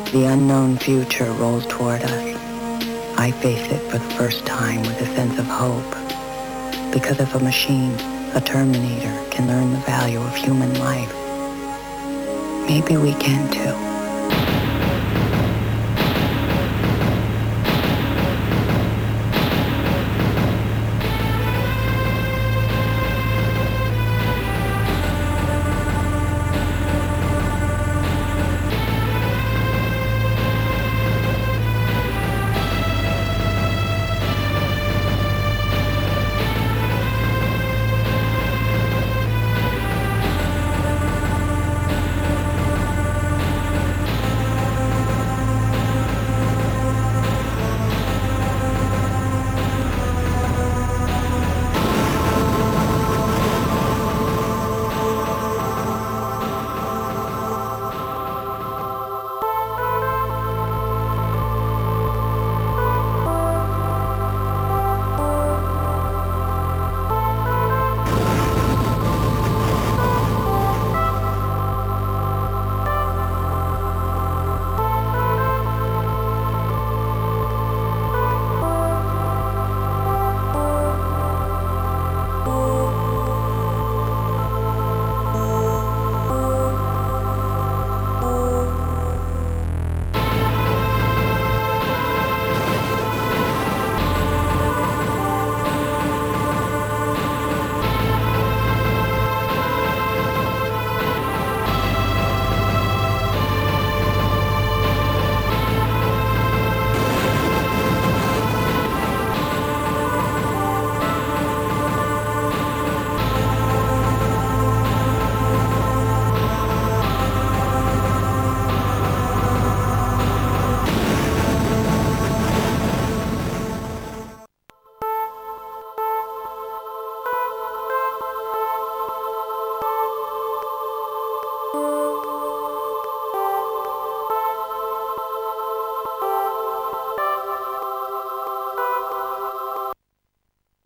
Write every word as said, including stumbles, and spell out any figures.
The unknown future rolls toward us. I face it for the first time with a sense of hope. Because if a machine, a Terminator, can learn the value of human life, maybe we can too.